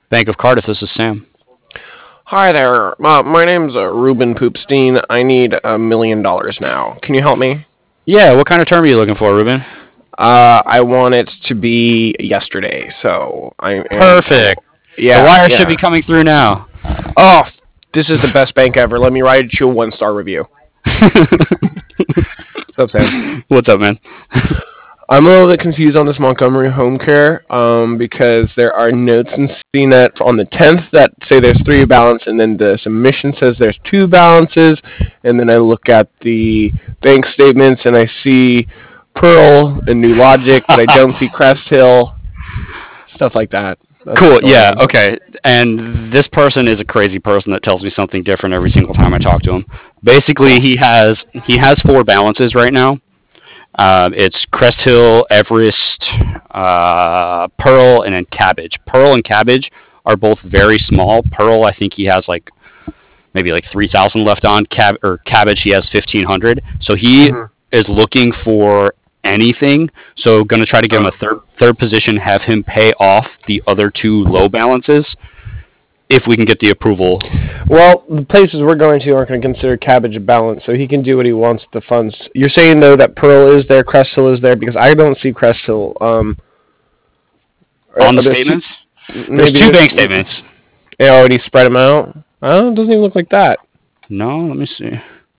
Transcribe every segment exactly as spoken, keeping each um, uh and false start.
Bank of Cardiff, this is Sam. Hi there. Uh, my name's uh, Ruben Poopstein. I need a million dollars now. Can you help me? Yeah, what kind of term are you looking for, Ruben? Uh, I want it to be yesterday. So I am. Perfect. The Yeah, wire should yeah. be coming through now. Oh, this is the best bank ever. Let me write you a one star review. What's up, Sam? What's up, man? I'm a little bit confused on this Montgomery Home Care um, because there are notes in C net on the tenth that say there's three balance, and then the submission says there's two balances, and then I look at the bank statements and I see Pearl and New Logic, but I don't see Crest Hill, stuff like that. That's Cool. what's going Yeah. on. Okay. And this person is a crazy person that tells me something different every single time I talk to him. Basically, he has he has four balances right now. Um, it's Crest Hill, Everest, uh, Pearl, and then Cabbage. Pearl and Cabbage are both very small. Pearl, I think he has like maybe like three thousand left on. Cab or Cabbage, he has fifteen hundred. So he Mhm. is looking for anything. So going to try to give him a third third position, have him pay off the other two low balances if we can get the approval. Well, the places we're going to aren't going to consider Cabbage a balance, so he can do what he wants with the funds. You're saying, though, that Pearl is there, Crest Hill is there, because I don't see Crest Hill. Um, On the there's two, statements, there's maybe two there's, bank statements. they already spread them out. Oh, it doesn't even look like that. No, let me see.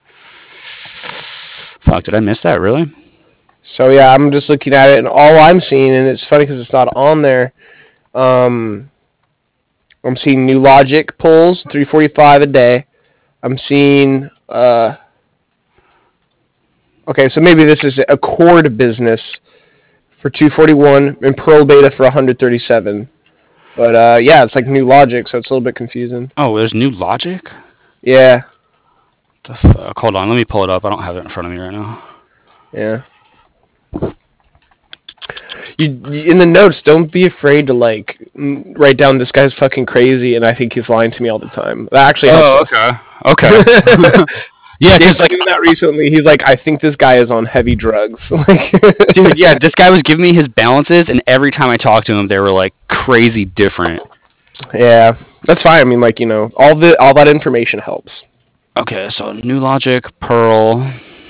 Fuck, did I miss that? Really? So, yeah, I'm just looking at it, and all I'm seeing, and it's funny because it's not on there, um, I'm seeing New Logic pulls, three forty-five a day. I'm seeing... Uh, okay, so maybe this is a Cord business for two forty-one and Pearl Beta for one thirty-seven. But uh, yeah, it's like New Logic, so it's a little bit confusing. Oh, there's New Logic? Yeah, The fuck? Hold on, let me pull it up. I don't have it in front of me right now. yeah. You, you in the notes, don't be afraid to like mm, write down this guy's fucking crazy, and I think he's lying to me all the time. That actually helps. Oh, okay. Okay. Yeah, He's because like like, doing that recently. He's like, I think this guy is on heavy drugs. Like, dude, yeah, this guy was giving me his balances, and every time I talked to him, they were like crazy different. yeah, that's fine. I mean, like you know, all the all that information helps. Okay, so New Logic, Pearl.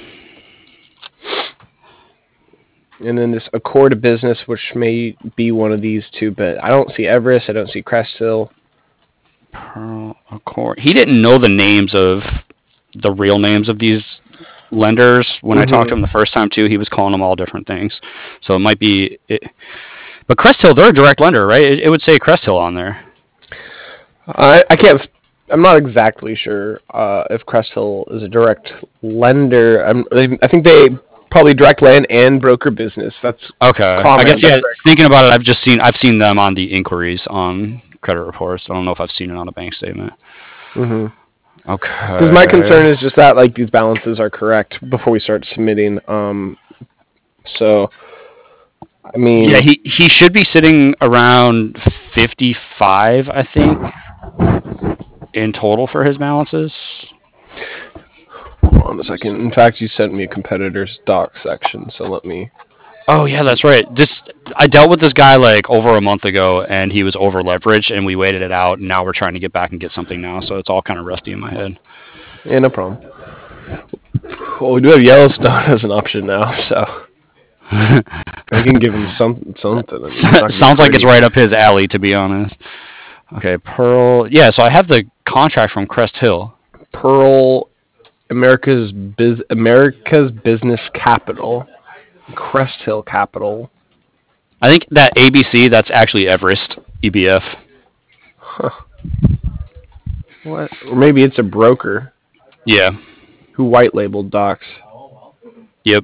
And then this Accord business, which may be one of these two, but I don't see Everest. I don't see Crest Hill. Pearl Accord. He didn't know the names of the real names of these lenders when Mhm. I talked to him the first time too. He was calling them all different things, so it might be. It, but Crest Hill, they're a direct lender, right? It, it would say Crest Hill on there. I I can't. I'm not exactly sure uh, if Crest Hill is a direct lender. I'm, I think they probably direct lend and broker business. That's Okay, common. I guess That's yeah. very Thinking about it, I've just seen I've seen them on the inquiries on credit reports. I don't know if I've seen it on a bank statement. common. Okay. Because my concern is just that like these balances are correct before we start submitting. Um, so I mean, Yeah, he he should be sitting around fifty-five, I think, in total for his balances. hold on a second. In fact, you sent me a competitor's doc section, so let me. Oh yeah, that's right. This I dealt with this guy like over a month ago, and he was over leveraged, and we waited it out. And now we're trying to get back and get something now, so it's all kind of rusty in my head. Yeah, no problem. Well, we do have Yellowstone as an option now, so I can give him some something. I mean, it's not gonna be Sounds like it's pretty. right up his alley, to be honest. Okay, Pearl. Yeah, so I have the contract from Crest Hill. Pearl, America's biz, America's business capital, Crest Hill Capital. I think that A B C, that's actually Everest E B F. Huh. What? Or maybe it's a broker Yeah. who white labeled docs. Yep.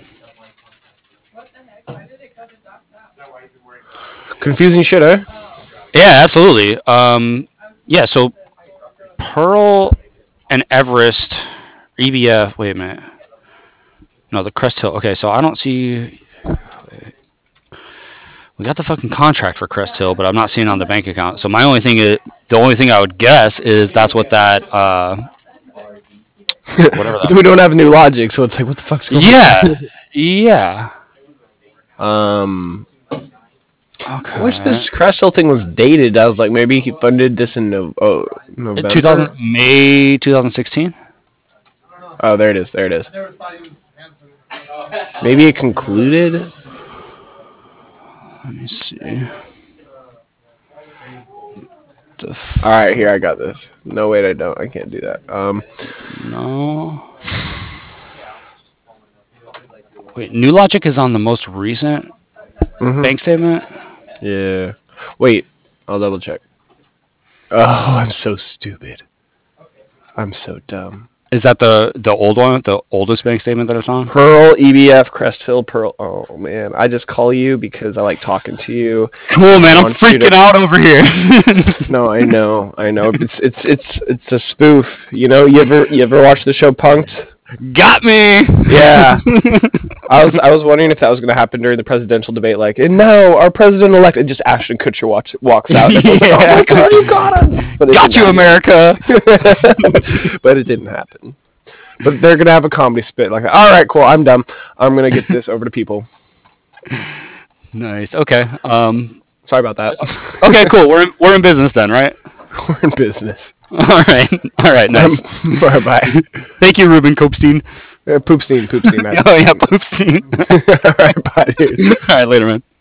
Confusing shit, eh? Yeah, absolutely. Um, yeah, so Pearl and Everest, E B F. Wait a minute. No, the Crest Hill. Okay, so I don't see. We got the fucking contract for Crest Hill, but I'm not seeing it on the bank account. So my only thing is, the only thing I would guess is that's what that. Uh, whatever But that. we don't have new logic, so it's like, what the fuck's going Yeah, yeah. on? Um, Okay. I wish this Crest Hill thing was dated. I was like, maybe he funded this in no- oh, November. two thousand May twenty sixteen. Oh, there it is. There it is. Maybe it concluded. Let me see. The f- All right, here I got this. No, wait, I don't. I can't do that. Um, no. Wait, New Logic is on the most recent mhm. bank statement. Yeah. Wait, I'll double check. Oh, I'm so stupid. I'm so dumb. Is that the the old one, the oldest bank statement that it's on? Pearl, E B F, Crest Hill, Pearl. Oh, man. I just call you because I like talking to you. Cool, man. I'm want you freaking to- out over here. No, I know. I know. It's it's it's it's a spoof. You know, you ever you ever watch the show Punked? Got me. Yeah. I was I was wondering if that was going to happen during the presidential debate. Like, and now our president elect, and just Ashton Kutcher watch, walks out. And everyone's like, oh my God, you got him! But it Got didn't you, happen. America. But it didn't happen. But they're gonna have a comedy spit. Like, all right, cool, I'm done. I'm gonna get this over to people. Nice. Okay. Um. Sorry about that. Okay. Cool. We're in, we're in business then, right? We're in business. All right. All right. Nice. Um, bye bye. Thank you, Ruben Kopstein. Uh, Poopstein, Poopstein, man. Oh yeah, Poopstein. All right, bye, dude. All right. Later, man.